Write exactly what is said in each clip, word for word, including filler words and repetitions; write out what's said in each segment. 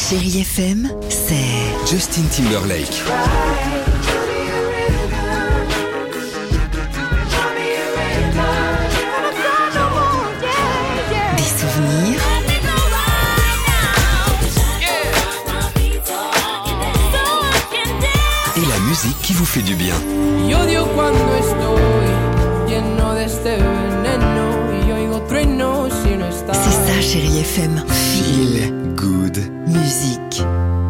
Chérie F M, c'est Justin Timberlake. des souvenirs, Et la musique qui vous fait du bien. Y odio cuando estoy lleno de este veneno y oigo truenos si no estás. c'est ça Chérie F M. Feel, Good. musique.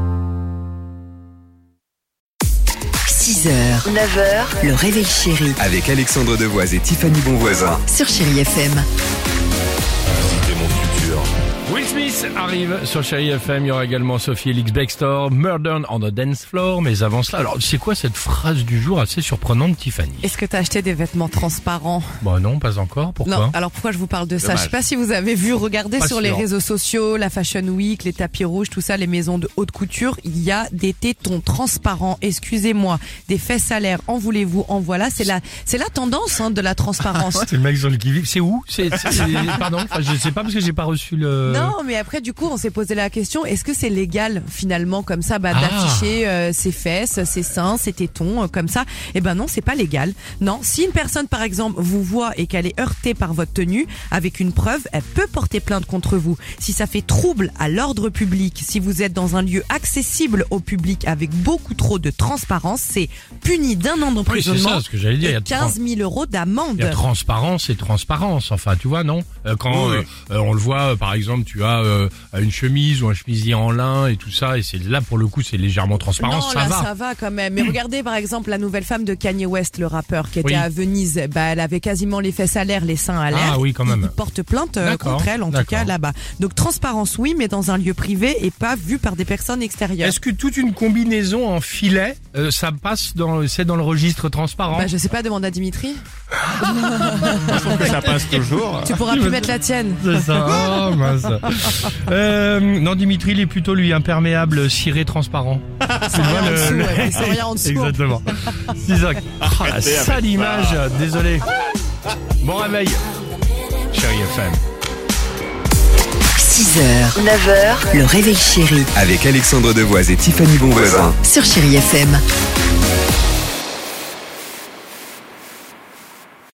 six heures, neuf heures, le réveil chéri Avec Alexandre Devoise et Tiffany Bonvoisin. sur Chérie F M. C'était mon futur. Will Smith arrive sur Chérie F M. Il y aura également Sophie Elix Bextor, Murder on the Dance Floor. Mais avant cela, alors c'est quoi cette phrase du jour assez surprenante, Tiffany? Est-ce que t'as acheté des vêtements transparents? Bah non, pas encore. Pourquoi? Non, alors pourquoi je vous parle de ça? Dommage. Je sais pas si vous avez vu, regardez Pas sur les sûr. réseaux sociaux, la Fashion Week, les tapis rouges, tout ça, les maisons de haute couture, il y a des tétons transparents, excusez-moi, des fesses à l'air, en voulez-vous, en voilà, c'est la, c'est la tendance hein, de la transparence. C'est le mec sur le qui-vive. C'est où? C'est, c'est, c'est- pardon, enfin, je sais pas parce que j'ai pas reçu le... Non, mais après du coup, on s'est posé la question, est-ce que c'est légal finalement comme ça bah, Ah. d'afficher euh, ses fesses, ses seins, ses tétons euh, comme ça? Eh ben non, c'est pas légal. Non, si une personne par exemple vous voit et qu'elle est heurtée par votre tenue, avec une preuve, elle peut porter plainte contre vous. Si ça fait trouble à l'ordre public, si vous êtes dans un lieu accessible au public avec beaucoup trop de transparence, c'est puni d'un an Oui, c'est d'emprisonnement ça ce que j'allais dire. Il y et a quinze mille euros d'amende. Il y a transparence et transparence, enfin tu vois, non Euh, Quand euh, euh, on le voit, euh, par exemple, tu as euh, une chemise ou un chemisier en lin et tout ça, et c'est là pour le coup c'est légèrement transparent, Non, ça là, va. ça va quand même. Mais regardez par exemple la nouvelle femme de Kanye West, le rappeur, qui était Oui. à Venise. Bah, elle avait quasiment les fesses à l'air, les seins à l'air. Ah oui, quand même. Il porte plainte euh, D'accord, contre elle, en tout d'accord. cas là-bas. Donc transparence, oui, mais dans un lieu privé et pas vu par des personnes extérieures. Est-ce que toute une combinaison en filet, euh, ça passe dans, c'est dans le registre transparent? Bah, je sais pas, demande à Dimitri. Je trouve que ça passe toujours. Tu pourras plus mettre la tienne. C'est ça. Oh, mince. Euh, non, Dimitri, il est plutôt lui imperméable, ciré transparent. C'est Rien en dessous, ouais, c'est rien en dessous. Exactement. six heures. Oh, la sale image. Désolé. Bon réveil. Chérie F M. six heures, neuf heures, le réveil chéri Avec Alexandre Devoise et Tiffany Bonvoisin. sur Chérie F M.